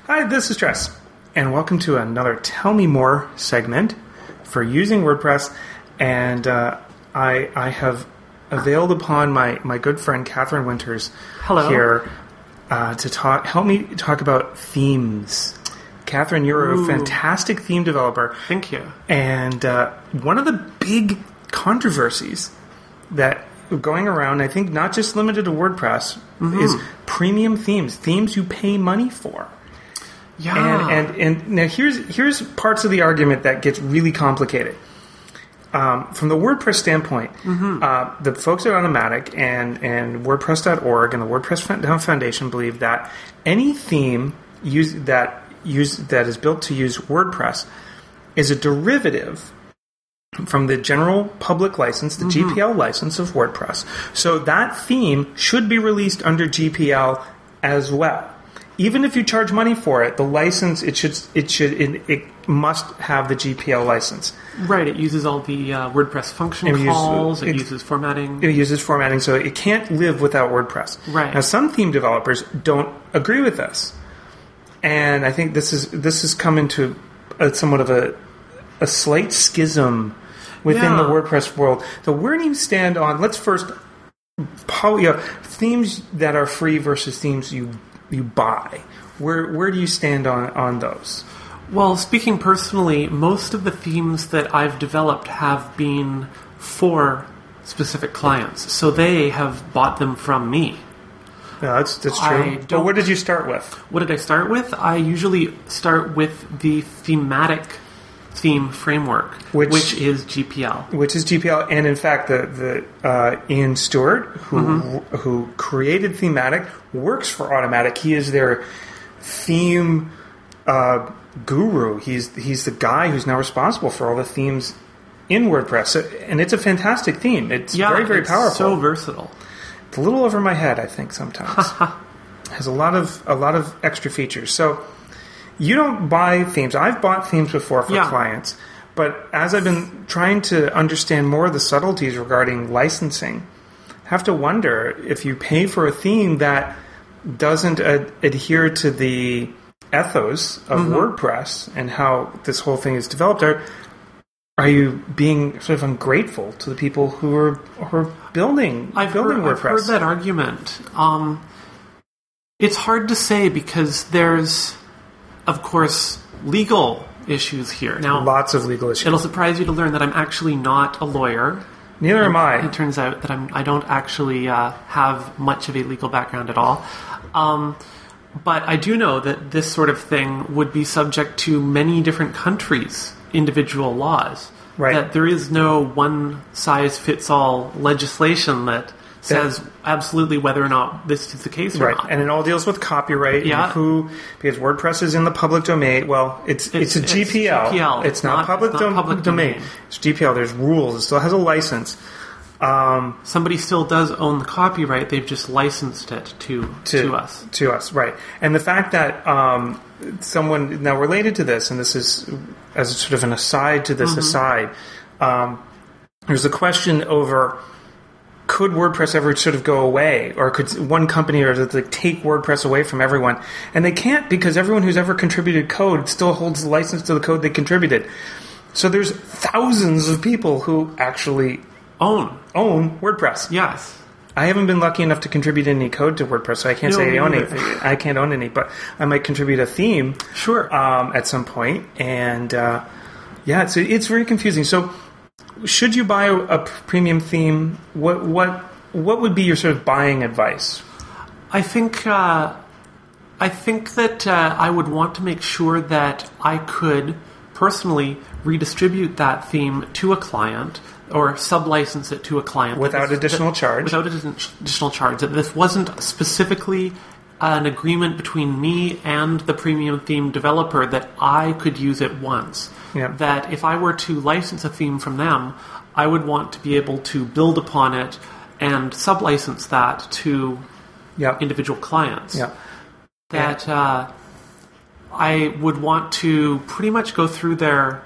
Hi, this is Tress, and welcome to another Tell Me More segment for using WordPress. And I have availed upon my good friend Catherine Winters here to help me talk about themes. Catherine, you're a fantastic theme developer. Thank you. And one of the big controversies that going around, I think not just limited to WordPress, is premium themes you pay money for. Yeah. And now here's parts of the argument that gets really complicated. From the WordPress standpoint, the folks at Automattic and WordPress.org and the WordPress Foundation believe that any theme that is built to use WordPress is a derivative from the general public license, the GPL license of WordPress. So that theme should be released under GPL as well. Even if you charge money for it, the license it must have the GPL license. Right. It uses all the WordPress function calls. It uses formatting. It uses formatting, so it can't live without WordPress. Right. Now, some theme developers don't agree with this, and I think this has come into somewhat of a slight schism within the WordPress world. So where do you stand on? Let's first themes that are free versus themes you buy. Where do you stand on those? Well, speaking personally, most of the themes that I've developed have been for specific clients, so they have bought them from me. Yeah, that's true. But what did you start with? What did I start with? I usually start with the thematic theme framework, which is GPL. Which is GPL, and in fact, the Ian Stewart, who created Thematic, works for Automattic. He is their theme guru. He's the guy who's now responsible for all the themes in WordPress, and it's a fantastic theme. It's very, very powerful. So versatile. It's a little over my head, I think, sometimes. Has a lot of extra features. So you don't buy themes. I've bought themes before for clients, but as I've been trying to understand more of the subtleties regarding licensing, I have to wonder if you pay for a theme that doesn't adhere to the ethos of WordPress and how this whole thing is developed, are you being sort of ungrateful to the people who are building WordPress? I've heard that argument. It's hard to say because there's, of course, legal issues here. Now, lots of legal issues. It'll surprise you to learn that I'm actually not a lawyer. Neither am I. It turns out that I don't actually have much of a legal background at all. But I do know that this sort of thing would be subject to many different countries' individual laws. Right. That there is no one-size-fits-all legislation that says absolutely whether or not this is the case or not. And it all deals with copyright and because WordPress is in the public domain. Well, it's a GPL. It's not public domain. It's GPL. There's rules. It still has a license. Somebody still does own the copyright. They've just licensed it to us. To us, right. And the fact that someone, now related to this, and this is as sort of an aside to this aside, there's a question over, could WordPress ever sort of go away? Or could one company take WordPress away from everyone? And they can't, because everyone who's ever contributed code still holds the license to the code they contributed. So there's thousands of people who actually own WordPress. Yes. I haven't been lucky enough to contribute any code to WordPress, so I can't say I own anything. I can't own any, but I might contribute a theme at some point. And it's very confusing. So should you buy a premium theme? What would be your sort of buying advice? I think that I would want to make sure that I could personally redistribute that theme to a client or sub-license it to a client. Without additional charge. Without additional charge. That this wasn't specifically an agreement between me and the premium theme developer that I could use it once. Yeah. That if I were to license a theme from them, I would want to be able to build upon it and sub-license that to individual clients. Yeah. That I would want to pretty much go through their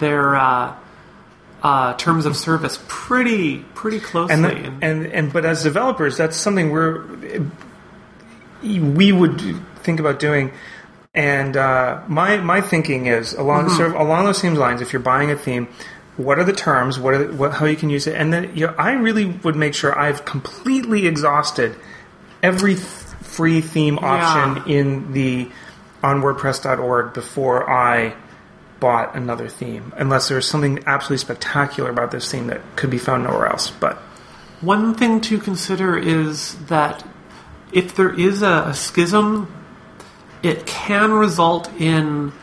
terms of service pretty closely. But as developers, that's something we would think about doing. And my thinking is along those same lines. If you're buying a theme, what are the terms? How you can use it? And then I really would make sure I've completely exhausted every free theme option in the on WordPress.org before I bought another theme, unless there's something absolutely spectacular about this theme that could be found nowhere else. But one thing to consider is that if there is a schism, it can result in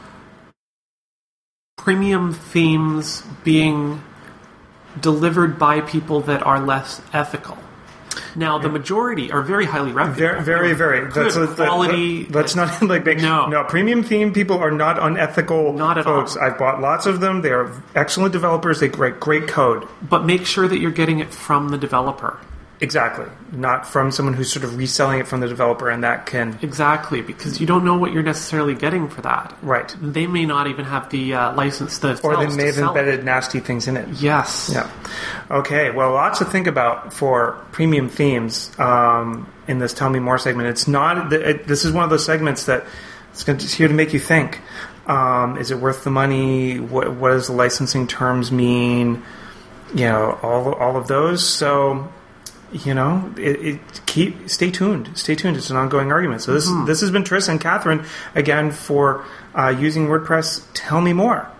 premium themes being delivered by people that are less ethical. Now, the majority are very highly reputable. Very, very. Good quality. Let's not like no. Premium theme people are not unethical. Not at folks. all. I've bought lots of them. They are excellent developers. They write great code. But make sure that you're getting it from the developer. Exactly. Not from someone who's sort of reselling it from the developer, and that can... Exactly, because you don't know what you're necessarily getting for that. Right. They may not even have the license themselves. Or they may have embedded nasty things in it. Yes. Yeah. Okay, well, lots to think about for premium themes in this Tell Me More segment. It's not... this is one of those segments that it's here to make you think. Is it worth the money? What does the licensing terms mean? All of those. So... stay tuned. Stay tuned. It's an ongoing argument. So this has been Tris and Catherine again for using WordPress. Tell me more.